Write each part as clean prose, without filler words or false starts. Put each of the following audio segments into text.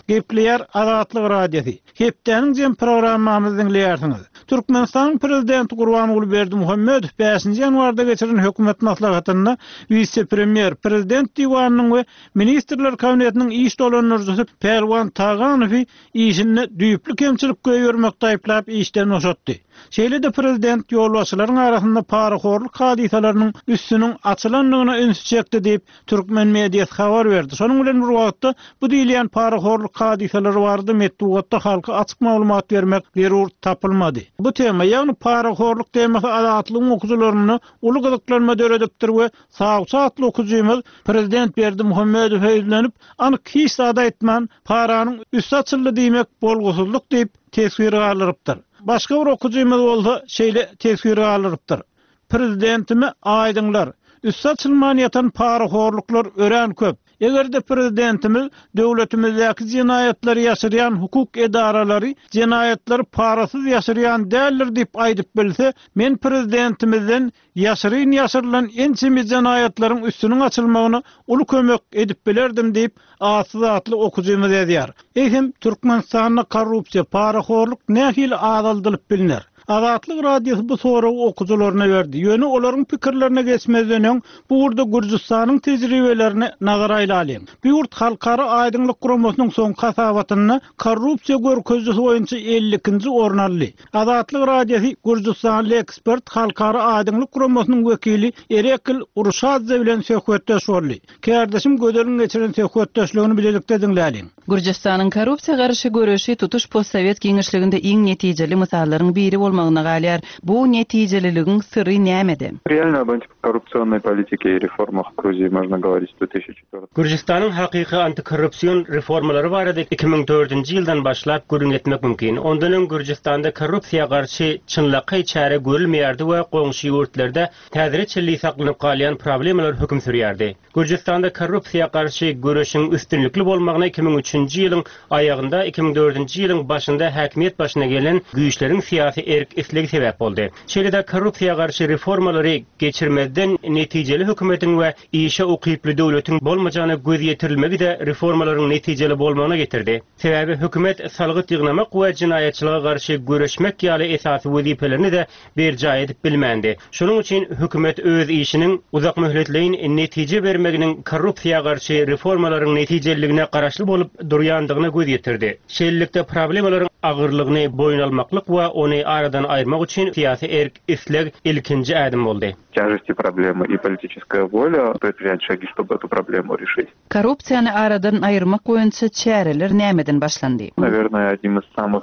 Gepleyer Azatlyk radiosi. Hepdeniň jem programmamyzy dinleýärsiňiz. Türkmenistan prezidenti Gurbanuly Berdimuhammedow 5-nji ýanwarda geçiren hökümet maslahatyna vice-premier prezident diwanynyň we ministrler kabinetiniň iş dolanjysy Perwan Taganowy işini düýüplük kemçilik göýermek taýplap işden oşatdy. Şeýle-de prezident ýolbaşçylaryň arasynda paraxorlyk hadisalarynyň üstüniň açylanlygyna üns çekdi diýip Türkmen mediýasy habar berdi. Şonuň bilen bir wagtda bu diýilen paraxorlyk hadisalary bardy, metdugatda halka açyk maglumat bermek zerur tapylmady. Bu tema, ýagny paraxorlyk temasy Azatlygyň okuwçylaryny uly gyzyklanma döredipdir we sağ-satly okuwçymyz prezident Berdimuhammedow öýlenip, anyk hiç sada etmän paranyň üstü açyldy diýmek bolgusyzlyk diýip tesir galyrypdyr. Başga bir okuwçymyz bolsa şeýle tesir galyrypdyr. Prezidentimi aýdyňlar, üstü açylman ýatan paraxorlyklar ören köp. Egerde prezidentimiz döwletimizdäki jinaýatlary ýaşyrýan hukuk edaralary jinaýatlary parasyz ýaşyrýan däldir diýip aýdyp bilse, men prezidentimizden ýaşyrylan ençemi jinaýatlaryň üstüniň açylmagyna uly kömek edip bilerdim diýip Azatly okuwçymyz edýär. Ehem Türkmenistanyň korrupsiýa, paraxorlyk nähili azaldylyp bilinär. Azatlyk radiosu bu soragy okuwçylaryna berdi. Ýöne olaryň pikirlerine geçmezden bu urda Gürjistanyň tejribelerini nazara alyň. Bu urt halkara aýdyňlyk guramasynyň soň kasabatyny korrupsiýa görkezjisi boýunça 50-nji orun aldy. Azatlyk radiosu Gürjistanly ekspert halkara aýdyňlyk guramasynyň wekili Erekil Urşadze bilen söhbetdeş boldy. Kärdeşim göderiň geçiren söhbetdeşligini bilelikde dinläliň. Gürjistanyň korrupsiýa garşy görüşi tutuş postsovet giňişliginde iň netijeli mysallaryň biri bolmagyna galýar. Bu netijeliligin sirri nämede? Реально об антикоррупционной политике и реформах Грузии можно говорить с 2004. Gürjistanın haqiqi antikorrupsiyon reformaları barada 2004-nji ýyldan başlap görüň etmek mümkin. Ondan öň Gürjistanda korrupsiýa garşy çynlaky çäre görülmeýärdi we goňşy ýurtlarda täziri çilli saklanyp galýan problemalar hökm sürýärdi. Gürjistanda korrupsiýa garşy görüşiň üstünlikli bolmagyna 2003-nji ýylyň aýagynda 2004-nji ýylyň başynda häkimiýet başyna gelen güýçleriň siýasy erk isligi sebäp boldy. Şeýle-de korrupsiýa garşy reformalary geçirmezden netijeli hökümetiň we işe ukyply döwletiň bolmajany göz ýetirilmegi de reformalaryň netijeli bolmagyna getirdi. Sebäbi hökümet salgyt ýygnamak we jinaýatçylyga garşy görüşmek ýaly esasy wezipelerini de berja edip bilmändi. Şonuň üçin hökümet öz işiniň uzak möhletleýin netije bermeginiň korrupsiýa garşy reformalaryň netijeligine garaşly bolup durýandygyna göz ýetirdi. Şeýlelikde problemalaryň agyrlygyny boyun almaklyk we ony aradan aýyrmak üçin siýasy erk isleg ilkinji adım boldy. Тяжести проблемы и политическая воля предпринять шаги, чтобы эту проблему решить. Korrupsiýany aradan aýyrmak boýunça çäreler nämeden başlandy? Наверное, одним из самых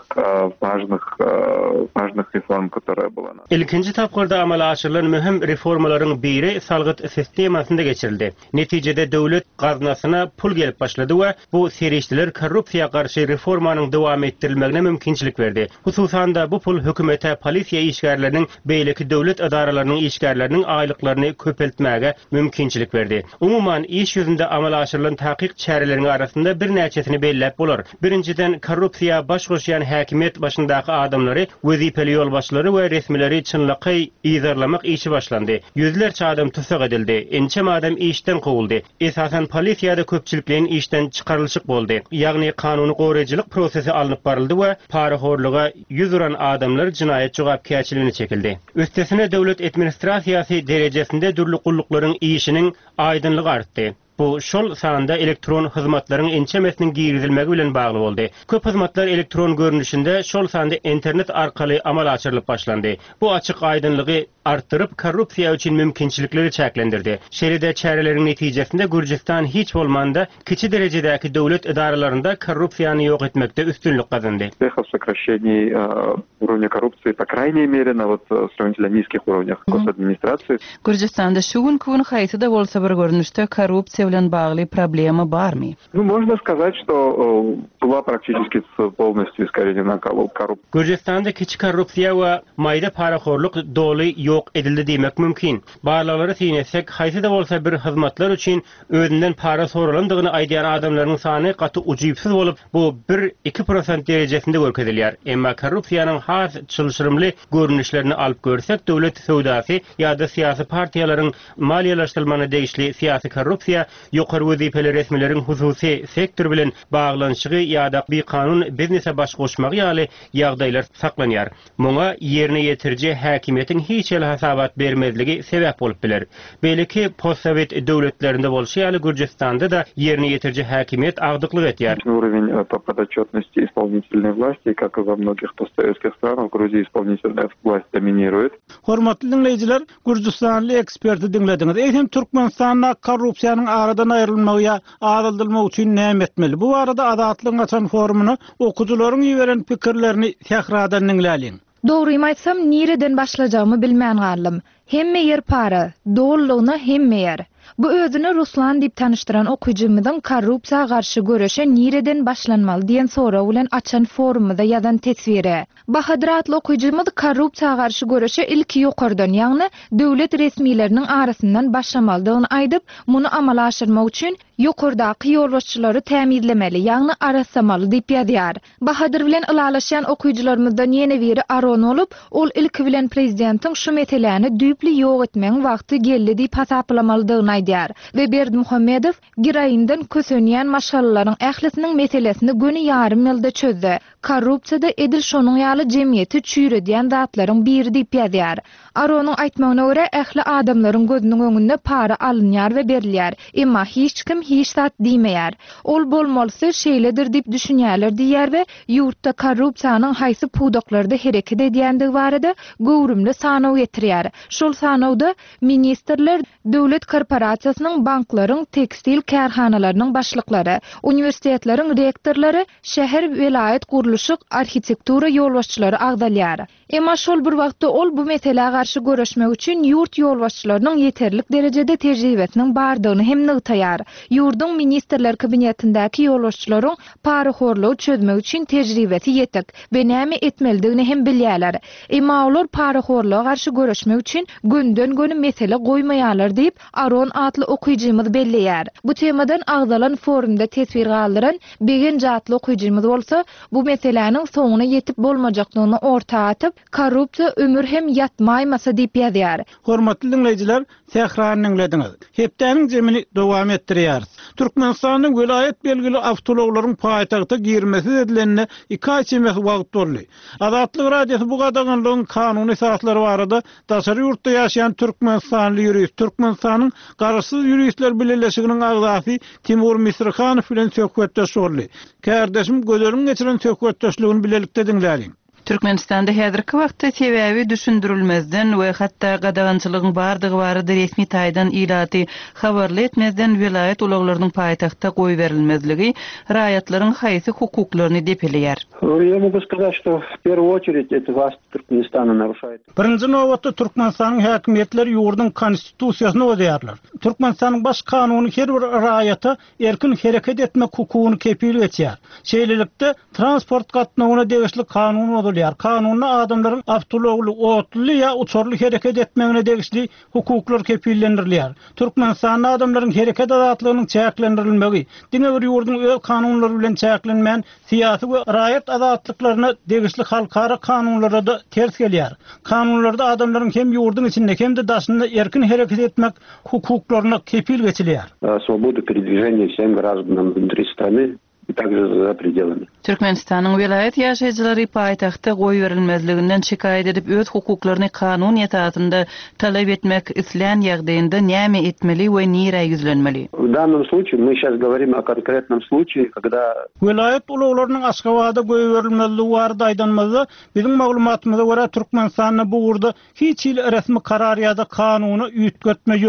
важных реформ, которая была. İlkinji tapgyrda amala aşyrylan möhüm reformalaryň biri salgyt sistemasynda geçirildi. Netijede döwlet gaznasyna pul gelip başlady we bu serişdiler korrupsiýa garşy reformanyň dowam etdirilmegine mümkinçilik berdi. Hususan da bu pul hökümete, polisiýa işgärleriniň beýleki döwlet edaralarynyň işgärleriniň aýlyklaryny köpeltmäge mümkinçilik berdi. Umuman iş ýüzünde amala aşyrylan takyk çäreleriň arasynda bir näçesini belläp bolar. Birinciden korrupsiýa baş goşýan häkimiýet başyndaky adamlary, wezipeli ýolbaşçylary we resmileri çynlaky ýyzarlamak işi başlandy. Ýüzlerçe adam tutsak edildi. Ençem adam işden gowuldy. Esasen polisiýada köpçilikliň işden çykarylşyk boldy. Ýagny kanuny goraýjylyk prosesi alınıp baryldy we paraxorlyga ýüz uran adamlar jinaýat jogapkärçiligine çekildi. Üstesine döwlet administrasiýasy derejesinde dürli gullukların işinin aydınlığı arttı. Bu şol sanda elektron hyzmatlaryň ençemesiniň girizilmegi bilen bagly boldy. Köp hyzmatlar elektron görnüşinde şol sanda internet arkaly amal açyrylyp başlandy. Bu açyk aydynlygy artdyryp korrupsiýa üçin mümkinçilikleri çäklendirdi. Şeýle-de çäreleriň netijesinde Gürjistan hiç bolmanda kiçi derejedäki döwlet idaralarynda korrupsiýany ýok etmekde üstünlük kazandy. Сокращение уровня коррупции, по крайней мере, на сравнительно низких уровнях госадминистрации. Gürjistanda şu gün haýsy da bolsa bir görnüşde korrupsiýa bilen bagly problema barmy? Ну, можно сказать, что была практически полностью искоренена коррупция. Gürjistanda kiçi korrupsiýa we maýda paraxorlyk doly ýok edildi diýmek mümkin. Barlary sinetsek, haýsy da bolsa bir hyzmatlar üçin özünden para soralandygyny aýdýan adamlaryň sany gaty ujypsyz bolup, bu 1-2% derejesinde görkezilýär. Emma korrupsiýanyň has çylşyrymly görnüşlerini alyp görsek, döwlet söwdasy ýa-da siyasi partiýalaryň maliýeleşdirilmany degişli siyasi korrupsiýa ýokary wezipeli resmileriň hususy sektor bilen baglanşygy ýa-da bir kanun biznese baş goşmagy ýaly ýagdaýlar saklanýar. Muňa ýerine ýetirje häkimiýetiň hiç el hasabat bermezligi sebäp bolup biler. Belki postsovet döwletlerinde bolşy ýaly Gürjistanda da ýerine ýetirje häkimiýet agdyklyk etýär. Уровень подотчетности исполнительной власти, как и во многих постсоветских странах, в Грузии исполнительная власть доминирует. Hormatly dinleyijiler, Gürjistanly eksperti dinlediňiz. Eýsem Türkmenistanda korrupsiýanyň aradan aýrylmagy, adaldylmagy üçin näme etmeli? Bu arada Adatlygyň açan forumuny okujularyň ýiberen pikirlerini täkrardan dinläliň. Dogry aýtsam, nireden başlajagmy bilmän galym. Hemme yer para, dollugyna hemme yer. Bu özüni Ruslan dip tanıştıran okuyjumyzyň korrupsiýa garşy görüşe nireden başlanmaly diýen soraw bilen açan forumda ýazan tesviri. Bahadyr adly okuyjumyz korrupsiýa garşy görüşe ilki ýokardan, ýagny döwlet resmiýetleriniň arasyndan başlamalydygyny aýdyp, muny amala aşyrmak üçin ýokardaky ýolbaşçylary täminlemeli, ýagny arasamaly diýip ýazýar. Bahadyr bilen ylalaşan okuyjylarymyzdan ýene biri Aron bolup, ol ilki bilen prezidentiň şu meseleni düýpli ýok etmeň wagty geldi diýip hasaplamalydygyny aýdýar we Berdimuhammedow giraýyndan kösenýän maşallalaryň ählisiniň meselesini göni ýarym ýylda çözdü. Korrupsiýada edil şonuň ýaly jemgyýeti çüýredýän zatlaryň biri diýip ýazýar. Aronyň aýtmagyna görä ähli adamlaryň gözüniň öňünde para alınýar we berilýär, emma hiç kim hiç zat diýmeýär. Ol bolmalysy şeýledir diýip düşünýärler diýär we ýurtda korrupsiýanyň haýsy pudaklarda hereket edýändigi barada göwrümli sanaw getirýär. Şol sanawda ministrler, döwlet korporasiýasynyň, banklaryň, tekstil kärhanalarynyň başlyklary, universitetleriň rektorlary, şäher welayet guruluşy, arhitektura ýolbaşçylary agdalýar. Emma şol bir wagtda ol bu meselege garşy görüşmek üçin ýurt ýolbaşçylarynyň ýeterlik derejede tejribesiniň bardygyny hem nygtaýar. Ýurduň ministrler kabinetindäki ýolbaşçylaryň para horlugy çözmek üçin tejribesi ýetek we näme etmelidigini hem bilýärler. Emma olar para horlugy garşy görüşmek üçin günden göni mesele goýmaýarlar diýip Aron adly okuyjymyz belleýär. Bu temadan agdalan forumda tesvir galdyran Begen jatly okuyjymyz bolsa, bu meseleniň soňuna ýetip bolmajaklygyny ortaga atyp, korrupsiýa ömür hem ýatmaýmasa diýip ýazýar. Hormatly dinleyijiler, täkrardan dinlediňiz. Hepdeniň jemini dowam etdirýär. Türkmenistanyň welayet belgili awtologlaryň paýtagta girmesi edilenine 2 ay çemek wagt boldy. Adatlyk radiosu bu gadaganlygyň kanuny esaslary barada daşary ýurtda ýaşaýan Türkmenistanly ýurist, Türkmenistanyň garaşsyz ýuristler birleşiginiň agzasy Timur Misrhanow bilen söhbetdeş boldy. Kärdeşim gözleriň geçiren söhbetdeşligini bilelikde dinläliň. Türkmenistanda häzirki wagtda sebäbi düşündirilmezden we hatda gadagançylygyň bardygy barady resmi taýdan ilaty habarly etmezden welayet ulaglarynyň paýtagta goý berilmezligi raýatlaryň haýsy hukuklaryny depelýär. Я могу сказать, что в первую очередь это власть Türkmenistana нарушает. Birinji nowatda Türkmenistanyň häkimetleri ýurdun konstitusiýasyny bozýarlar. Türkmenistanyň baş kanuny her bir raýata erkin hereket etmek hukugyny kepil etýär. Şeýlelikde transport gatnawyna degişli kanun kanunda adamların avtologlu, otlu ya uçorlu hareket etmeğine degişli hukuklar kepillendirilýär. Türkmenistan adamların hareket azatlygynyň çäklendirilmegi, diňe bir ýurdun öz kanunlary bilen çäklenmän siyasi we raýat azatlyklaryna degişli halkara kanunlara da ters gelýär. Kanunlarda adamların hem ýurdun içinde hem de daşynda erkin hareket etmek hukuklaryna kepil geçilýär. Свободу передвижения всем гражданам внутри страны и также за пределами. Türkmenistanyň welayet ýaşaýjylary paýtagta goý berilmezliginden şikayet edip öz hukuklaryny kanun ýetatynda talap etmek isleýän ýagdaýynda näme etmeli we nire ýüzlenmeli? В данном случае мы сейчас говорим о конкретном случае, когда welayet ulaglarynyň Aşgabatda goý berilmezligi barada aýdanmazda biziň maglumatymyza görä Türkmenistanyň bu urda hiç il resmi karar ýa-da kanuny ýütgetme ýok.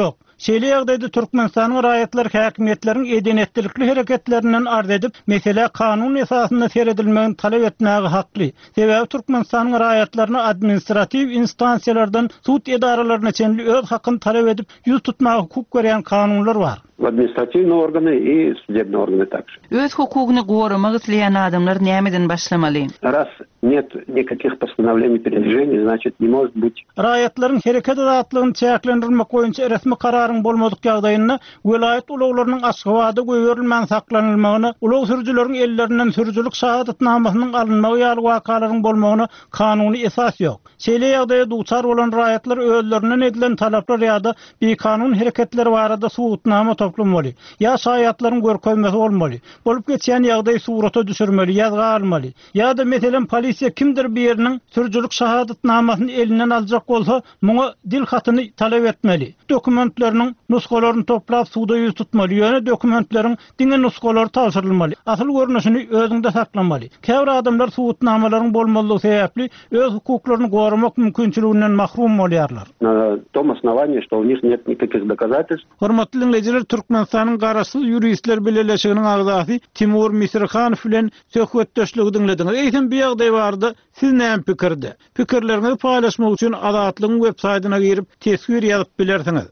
Şeýle ýagdaýda Türkmenistanyň raýatlary häkimetleriň edenetlikli hereketlerinden ard edip, mesele kanun esasynda seredilmegini talep etmäge hakly. Sebäbi Türkmenistanyň raýatlaryna administrativ instansiýalardan sud edaralaryna çenli öz hakyny talep edip ýüz tutmagy hukuk berýän kanunlar bar. Административные органы и судебные органы также. Öz hukugyny gorumak isleýän adamlar nämeden başlamaly? Раз нет никаких постановлений передвижения, значит, не может быть. Raýatlaryň hereket azatlygyny çäklendirmek boýunça resmi kararyň bolmadyk ýagdaýynda welayet ulaglarynyň Aşgabatda göwerilmän saklanylmagyny, ulag sürjüleriň ellerinden sürjülük şahadatnamasynyň alynmagy ýaly wakalaryň bolmagyna kanuny esas ýok. Şeýle ýagdaýda duçar bolan raýatlar özlerinden edilen talaplar ýa-da bir kanun hereketleri barada suwutnama toplanmaly. Ya şaýatlaryň görkezmesi bolmaly. Bolup geçýän ýagdaý surata düşürmeli, ýazga almaly. Ýa-da meselen polisiýa kimdir bir ýeriniň sürjülük şahadatnamasyny elinden aljak bolsa, muňa dil hatyny talep etmeli. Dokumentleriniň nuskalaryny toplap suwda ýüz tutmaly. Ýöne dokumentleriň diňe nuskalary tapşyrylmaly. Asyl görnüşini özüňde saklamaly. Käbir adamlar suwutnamalaryň bolmalygy sebäpli öz hukuklaryny gorumak mümkinçiliginden mahrum bolýarlar. На том основании, что у них нет никаких доказательств. Hormatly dinleyijiler, Türkmenistanyň garaşsyz ýuristler bileşiginiň agzasy Timur Misirhanow bilen söhbetdeşligi dinlediňiz. Eýsem bir ýagdaý bardy. Siz näme pikirde? Pikirleriňizi paýlaşmak üçin Azatlygyň web saýtyna girip tesgir ýazyp bilersiňiz.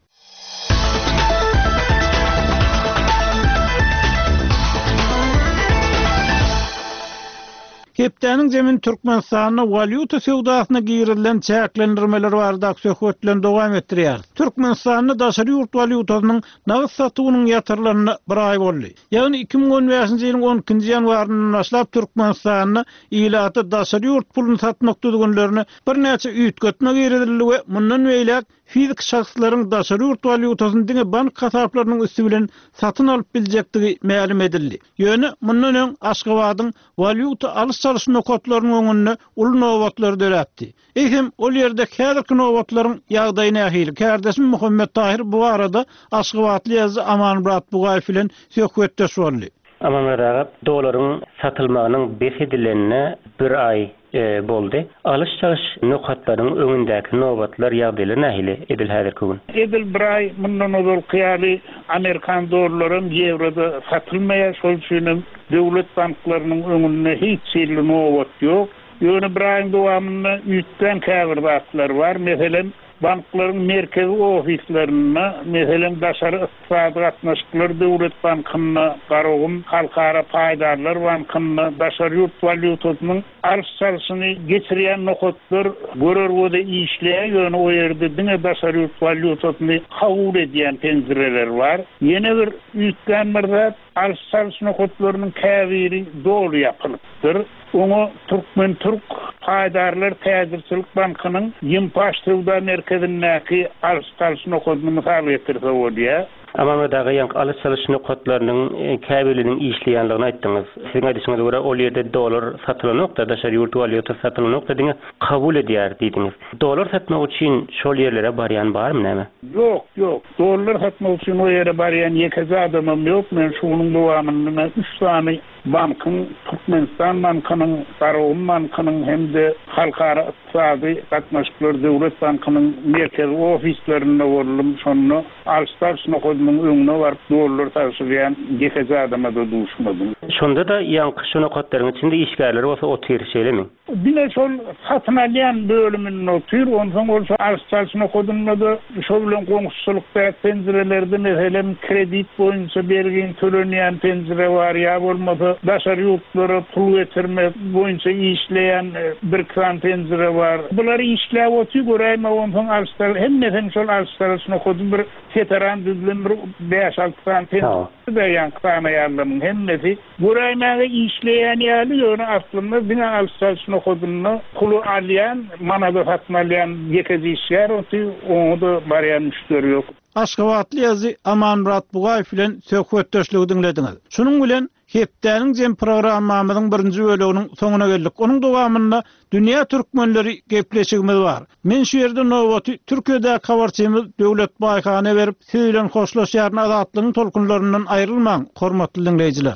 Hepdäniň zemin Türkmenistanyň valyuta sewdasyna girilen çäklendirmeler barada söhbetlen dowam etdirýär. Türkmenistanyň daşary ýurt valyutasynyň nagyz satywynyň ýatyrlaryna bir ay boldy. Ýagny 2015-nji ýylyň 12-nji ýanwarynyň başlap Türkmenistanyň ýylaty daşary ýurt puluny satmakda dugunlaryny bir näçe üýtgetmek eredildi we mundan beýlek fizik şahslaryň daşary ýurt valyutasyny diňe bank hasaplarynyň üstü bilen satyn alyp biljektigi ma'lum edildi. Ýöne mundan öň Aşgabatyň valyuta alys nokotlaryň öňünde uly nowatlar döräpdi. Eýsem ol ýerde häzirki nowatlaryň ýagdaýyna ähili. Kardeşim Muhammed Tahir bu arada Aşgabatly ýazy Amanmurat Bugaýew bilen söhbetdeş boldy. Amanmurat dolaryň satylmagynyň beşedilenine bir ay boldy. Alış-çalış nokatlaryň öňündäki nowatlar ýagdaýlary nähili edil häzirki gün? Edil bir ay mundan ozal kıyaly Amerikan dolarlaryň ýewroda satylmaýar, şol üçin döwlet banklarynyň öňünde hiç ýerli nowat ýok. Ýöne bir aýyň dowamında üýtden käbirdatlar bar. Meselen banklaryň merkezi ofislerine, meselen daşary ykdysady gatnaşyklar döwlet bankyna garagym, halkara paýdarlar bankyna daşary ýurt valyutasynyň alış-çalyşyny geçirýän nokatlar görerwede işleýär, ýöne o ýerde diňe daşary ýurt valyutasyny kabul edýän penzireler bar. Ýene bir üýtden birdat alış-çalyş nokatlarynyň käbiri dolu ýapylypdyr. Onu Türk paýdarlar täzirçilik bankynyň Ýympaş Sewda merkezindäki alış-çalyş nokatyny mysal getirse bolýar. Ama daga ýank alış-çalyş nokatlarynyň käbirliniň işleýänligini aýtdyňyz. Siziň aýdyşyňyza görä ol ýerde dolar satylanokda, daşary ýurt valyuta satylanokda diňe kabul edýär diýdiňiz. Dolar satmak üçin şol ýerlere barýan barmy näme? Ýok. Dolar satmak üçin o ýere barýan ýeke adamam ýok. Men şunyň dowamynda 3 sany bankın, Türkmenistan bankının, Garagym bankının hem de halkara ykdysady gatnaşyklar döwlet bankynyň merkezi ofislerinde boldum. Şonu alış-çalyş nokatynyň öňüne baryp dolar taşıyan ýeke adama da duşmadym. Şonda da ýanky şu nokatlaryň içinde işgärler bolsa otyr şeýlemi? Bine şol satyn alýan bölüminiň otyr, ondan bolsa alış-çalyş nokatynyna da şol bilen goňşulykda penzirelerden meselen kredit boýunça bergen tölenýän penzire bar ýa bolmasa daşary ýurtlara pul getirme boýunça işleýän bir kran penzire bar. Bulary işläp otyr göräýme ondan alışlar hemme şol alışlar nokatyn bir veteran düzgün bir 5-6 kran penzire beýan kanaýarlaryň hemmesi göräýmäge işleýän ýaly ýöne aslynda bina alışlar nokatyny pulu alýan, manada satmalýan ýekezi işler otyr onu da barýan müşteri ýok. Aşgabatly ýazy Amanmurat Bugaýew bilen söhbetdeşligi dinlediňiz. Şunyň bilen Hepdäniň jem programmamyzyň 1-nji bölüginiň soňuna geldik. Onuň dowamynda dünýä türkmenleri gepleşigimiz bar. Men şu ýerde nowaty Türkiýede habarçymyz Döwlet Baýhany berip, siz bilen hoşlaşýaryn azatlygyň tolkunlaryndan aýrylmaň, hormatly dinleýijiler.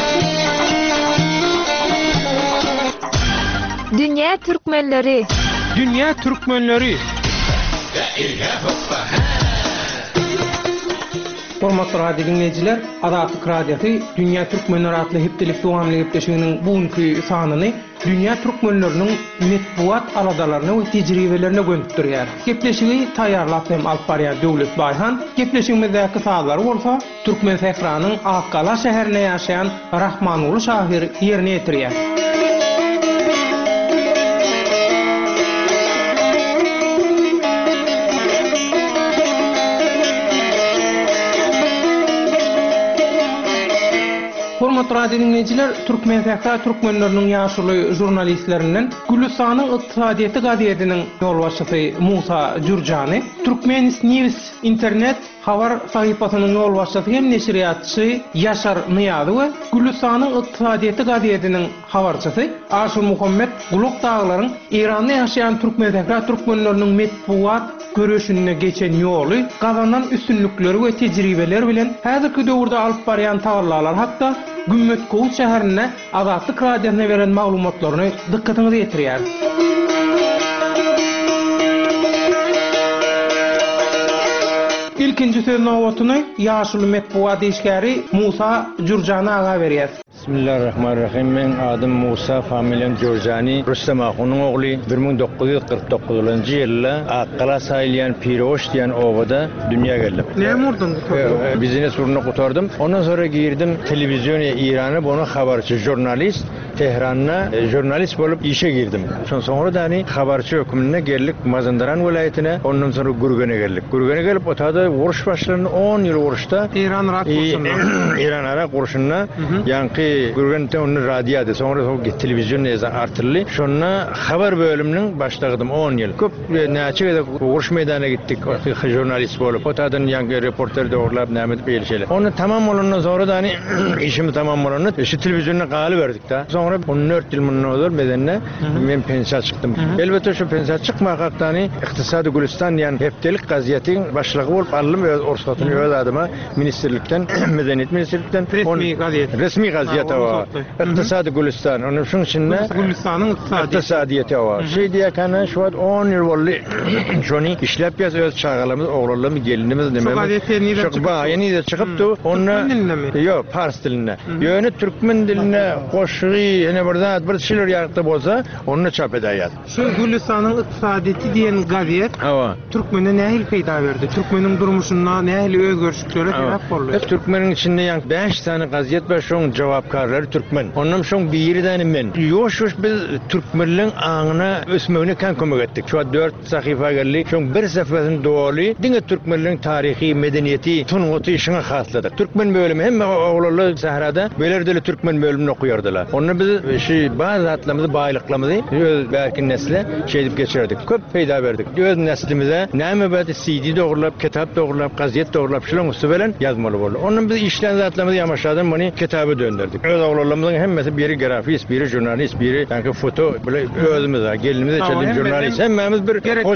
Dünýä türkmenleri Dünya Türkmenleri. Hormatly radio dinleyijiler, Azatlyk Radiosu Dünya Türkmenleri adly hepdelik dowamly gepleşiginiň bugünkü sanyny Dünya Türkmenleriniň metbuat aladalaryna we tejribelerine gönderýär. Gepleşigi taýýarlap hem alyp barýar Döwlet Baýhan. Gepleşigimizdäki saýlary bolsa Türkmen Sehranyň Akkala şäherine ýaşaýan Rahmanuly şahyr ýerine ýetirýär. Hormatly radio dinleyijiler, Türkmen Sehra Türkmenleriniň ýaşuly jurnalistlerinden Gülüstanyň ykdysadyýety gazetiniň ýolbaşçysy Musa Jurjany, Turkmenis News internet habar sahypasynyň ýolbaşçysy hem neşriýatçy Ýaşar Niýazow we Gülüstanyň ykdysadyýety gazetiniň habarçysy Aşur Muhammed Guluk daglaryň Iranda ýaşaýan Türkmen Sehra Türkmenleriniň metbuat görüşüne geçen ýoly, gazanan üstünlükleri we tejribeler bilen häzirki döwürde alyp barýan taýlarlar hatda Gümmetkow şäherine Azatlyk radiosyna beren maglumatlaryny dikkatiňize ýetirýär. İlkinji söz nowatyny ýaşuly metbuat işgäri Musa Jurjany aga berýär. Bismillahirrahmanirrahim. Men adım Musa, familiyam Jurjani. Rüstem Ahunyň ogly 1949-njy ýylda Akkala saýlayan Piroş diýen obada dünýäge geldim. Näme urdun? Biznes uruny gutardım. Ondan sonra girdim televiziýona Irana, bunu habarçy jurnalist Tehranna jurnalist bolup işe girdim. Sonra da habarçy hökümine geldik Mazandaran vilayetine. Ondan sonra Gurgene geldik. Gurgene gelip otada uruş başlaryny 10 ýyl uruşda İran Irak uruşunda. İran Irak uruşunda ýanky Gurgen'te onu radyoda sonra televizyonda artırlı. Şonna haber bölümünün başladım 10 yıl. Köp näçe uruş meydana gittik jurnalist bolup. Otadan ýangy reporter dogurlap nämet bir şeyler. Onu tamam bolandan sonra da işimi tamam bolandan şu televizyonda galy berdik da. Sonra 14 yıl mundan olur medenne men pensiya çykdym. Elbette şu pensiya çykmakda iktisady Gülistan ýani hepdelik gazetiniň başlygy bolup aldım we orsatyny öz adyma ministerlikden medeniyet ministerlikden resmi gazete var. İktisadi Gülistan. Onun şunun içinde Gülistan'ın iktisadiyeti var. Şey diye kana şu an 10 yıl oldu. Şunu işlep yaz öz çağalarımız, oğullarımız, gelinimiz dememiz. Çok yeni de çıkıptı. Onunla yok Fars diline. Yönü Türkmen diline koşuğu yine burada bir şeyler yaratı bolsa onunla çap edeyat. Şu Gülistan'ın iktisadiyeti diyen gazet Türkmen'e nähil peýda berdi? Türkmen'in durmuşuna nähil özgörüşliklere sebep boldy? Türkmen'in içinde yani 5 tane gazet var şoň jawapkarlary Türkmen. Ondan şoň biri de men. Ýoş biz Türkmenliň aňyna ösmegine kan kömek etdik. Şu 4 sahyfa geldi. Şoň bir seferin doly diňe Türkmenliň taryhy, medeniýeti, tunguty işine hasladyk. Türkmen bölümi hem oğullarly Sahrada belerdi Türkmen bölümini okuýardylar. Onu biz şu bazı atlarymyzy, baýlyklarymyzy öz belki nesle şeýdip geçirdik. Köp peýda berdik. Öz neslimize näme bäde CD dogurlap, kitap dogurlap, gazet dogurlap şulan usta bilen ýazmaly boldy. Onun biz işlen zatlarymyzy ýamaşadan bunu kitaba döndürdik. Öz oğullarymyzyň hemmesi biri grafist, biri jurnalist, biri ýa-ni foto bile özümizde, gelinimizde çelim jurnalist. Hemmemiz bir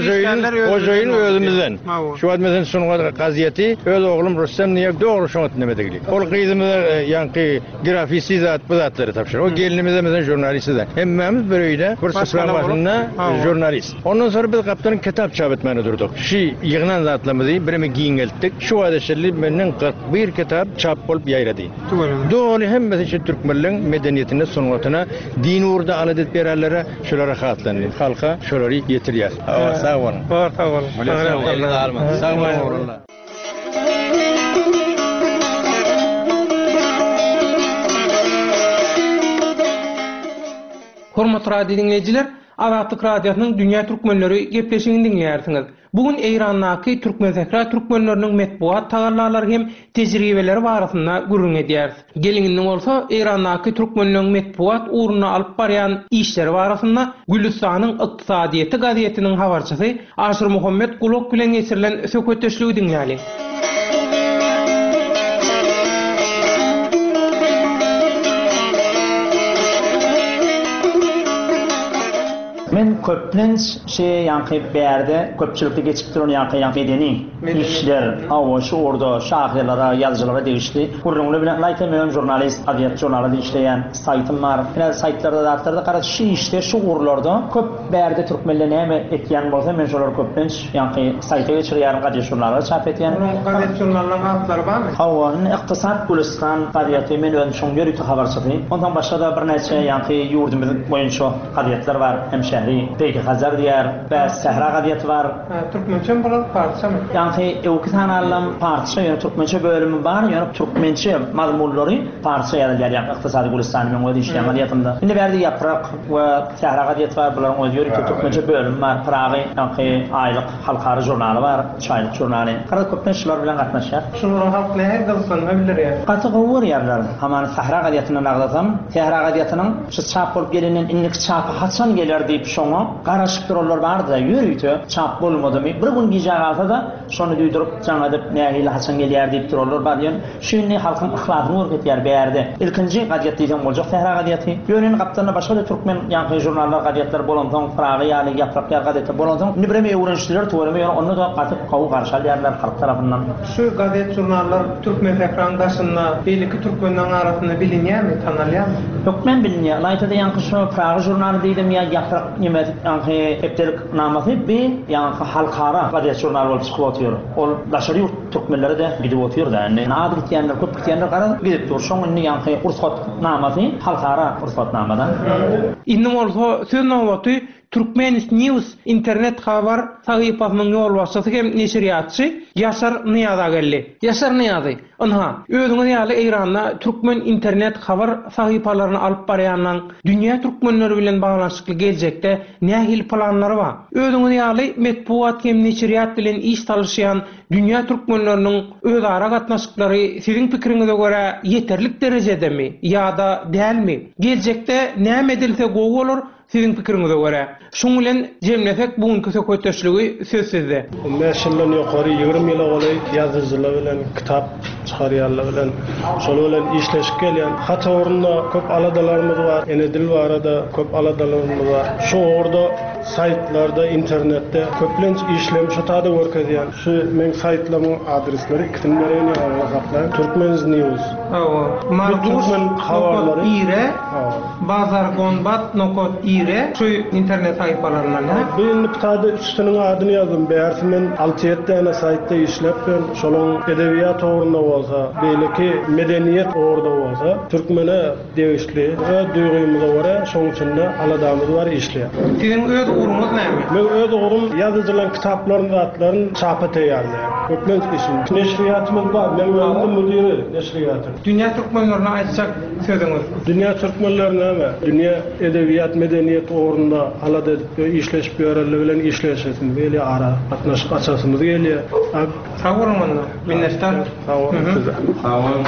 hojaýyn özümizden. Şu adamın sunuğa gazeti öz oğlum Rüstem niýe dogry şoňa dinlemedi. Ol gyzymyza ýa-ni grafist zat bu zatlary tapşyr. O gelinimize mesela jurnalistden. Hemmemiz bir öýde bir sıfırlan başynda jurnalist. Ondan sonra biz kaptanın kitap çap etmeni durduk. Şu ýygynan zatlarymyzy birime giň geldik. Şu adaşly menden 41 kitap çap bolup ýaýrady. Doly hemmesi şu Türkmenliň medeniýetine, sunugatyna, din urda aladet bererlere şolara hatlandy. Halka şolary ýetirýär. Sag bolun. Sag bolun. Sag bolun. Hormatly radio dinleyijiler, Azatlyk radiosynyň Dünya Türkmenleri gepleşigini dinleýärsiňiz. Bugün Iranyň Türkmen Sehra Türkmenleriniň metbuat taýlarlary hem tejribeleri barasynda gurrun edýär. Geliniň bolsa Iranyň Türkmenleriň metbuat uruny alyp barýan işleri barasynda Gülüstanyň ykdysadyýety gazetiniň habarçysy Aşur Muhammed Guluk bilen geçirilen söhbetdeşligi dinleýäli. Men köplenç ýanky bärde köpçülikde geçip duran ýanky medeni işler, şu orada şahyrlara, ýazgylara degişli. Gurrunly bilen laýtymyň jurnalist, adiýat jurnalyda işleýän saýtym bar. Biraz saýtlarda daptarda garaş şu işte, şu urlarda köp bärde türkmenler näme etýän bolsa men şolar köplenç ýanky saýta geçirýän adiýat jurnalyna çap etýän. Adiýat jurnalynyň atlary barmy? Hawa, Iqtisad Gulistan adiýaty men özüm şoň ýörükde habar çyky. Ondan başga da bir näçe ýanky ýurdumyz boýunça adiýatlar bar. Hemşähri, Peki Hazar diýär, we Sehra adiýaty bar. Türkmençe bolan parçamy? Ýanky iki sanalym parça, ýöne türkmençe bölümi bar, ýöne türkmençe mazmunlary parça ýazylýar ýa Iqtisad Gulistan men öýde işleýän adiýatymda. Indi bärde ýaprak we Sehra adiýaty bar, bular öýde ýörükde türkmençe bölüm bar. Pragy ýanky aýlyk halkary jurnaly bar, çaýlyk jurnaly. Gara köplençiler bilen gatnaşýar. Şunu halk näme gylsyn, bilýär. Gaty gowur ýerler. Haman Sehra adiýatyny nagdatam. Sehra adiýatynyň şu çap bolup gelenden inlik çapy haçan geler diýip şoňa garaşyp durarlar bardy. Ýürüýdi, çap bolmadymy. Bir gün gije galsa da şonu duýdurup jaňadyp nähili haçan gelýär diýip durarlar bardy. Şuny halkyň ihladyny öwretýär bärde. Ilkinji adiýat diýen boljak Sehra adiýaty. Ýöneň gapdaryna başga da türkmen ýanky jurnallar adiýatlar bolandan Pragy ýaly ýaprak adiýaty bolandan nibreme öwrençiler töwereme ýöne onu da gatyp gawy garşalýarlar halk tarapyndan. Şu gadet jurnallar türkmen ekrandaşynda belki türkmenler arasynda bilinýärmi, tanalýarmy? Türkmen bilinýär. Laýtda ýanky şu Pragy jurnaly diýdim ýa ýaprak nimet ýanky hepdelik namasy bir ýanky halkara gadet jurnaly bolup çykyp otýar. Ol daşary ýurt türkmenleri de gidip otýar da. Nadir gitýänler, köp gitýänler gara gidip dur. Şoň ýanky ursat namasy halkara ursat namadan. Indi bolsa söz nowaty Turkmenis News internet habar sahypasynyň ýolbaşçysy hem neşriýatçy Ýaşar Niýaza geldi. Ýaşar Niýazy, onha, özüňiz ýaly Eýranda türkmen internet habar sahypalaryny alyp barýandan dünýä türkmenleri bilen baglanşykly geljekde nähili planlary bar? Özüňiz ýaly medpuat hem neşriýat bilen iş talaşýan dünýä türkmenleriniň özara gatnaşyklary siziň pikiriňize görä ýeterlik derejedemi ýa-da dälmi? Geljekde näme edilse gowy bolar? Siziň pikiriňize görä. Şoň bilen jemlesek bugunky söhbetdeşligi sözsizde. Mäşallan ýokary 20 ýyl bolay ýazgyjylar bilen kitap çykarýarlar bilen şol bilen işleşip gelýän. Haça orunda köp aladalarymyz bar, enedil barada köp aladalarymyz bar. Şu orada saytlarda, internetde köplenç işlem şu tada görkezýän. Şu men saytlaryň adresleri ikisini bereýän ýa-da Turkmenis News. Hawa, Margus habarlary ire, bazargonbat.ire şu internet sayfalaryndan. Bu tada üstüniň adyny ýazdım. Bähersi men 6-7 tane saytda işlepken, şolaň edebiýat orunda bolsa, belki medeniýet orada bolsa, türkmene degişli we duýgymyza görä şoň içinde aladamyz bar işleýär. Siziň öz urumyz näme? Men öz urum ýazyjylan kitaplaryň zatlaryny çap etýärler. Köplenç işin. Neşriýatymyz bar. Men özüm müdiri neşriýaty. Dünýä türkmenlerine aýtsak sözüňiz. Dünýä türkmenleri näme? Dünýä edebiýat, medeniýet orunda alada işleşip ýörelleri bilen işleşesin. Beli ara gatnaşyk açasymyz gelýär. Sag bolun, minnetdar. Sag bolun.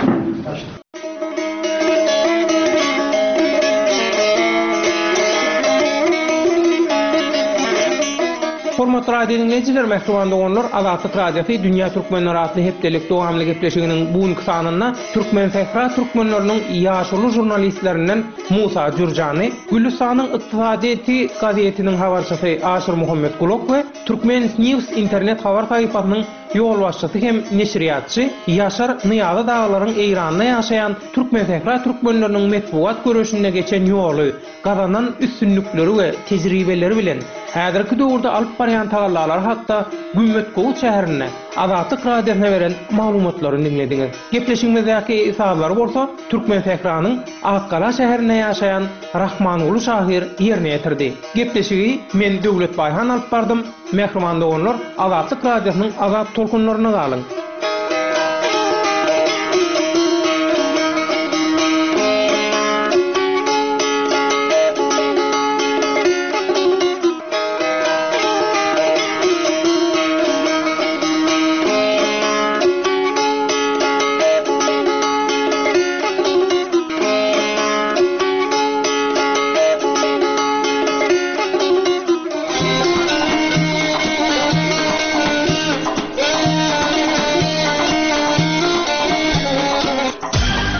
Hormatly radio dinleyijiler, mehribanda olanlar, Azatlyk Radiosu Dünýä Türkmenleri adly hepdelik dowamly gepleşiginiň bugunky sanyna Türkmen Sehra türkmenleriniň ýaşuly jurnalistlerinden Musa Jurjany, Gülüstanyň Iqtisadiýety gazetiniň habarçysy Aşyr Muhammed Gulok we Turkmenis News internet habar sahypasynyň ýolbaşçysy hem neşriýatçy Ýaşar Niýaza daglaryň Eýranda ýaşaýan Türkmen Sehra türkmenleriniň medpuat görüşine geçen ýoly, gazanan üstünlükleri we tejribeleri bilen häzirki döwürde alyp barýan tagallalar hatda Gümmetgow şäherine Azatlyk Radiosyna beren maglumatlary dinlediňiz. Gepleşigimizdäki sahabar bolsa Türkmen Sehranyň Akkala şäherine ýaşaýan Rahmanoğlu şahyr ýerine ýetirdi. Gepleşigi men Döwlet Baýhan alyp bardym. Mehribanda olanlar, Azatlyk Radiosynyň azat tolkunlaryna galyň.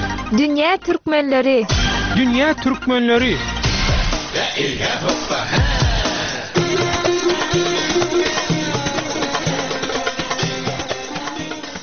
Dünýä türkmenleri. Dünýä türkmenleri.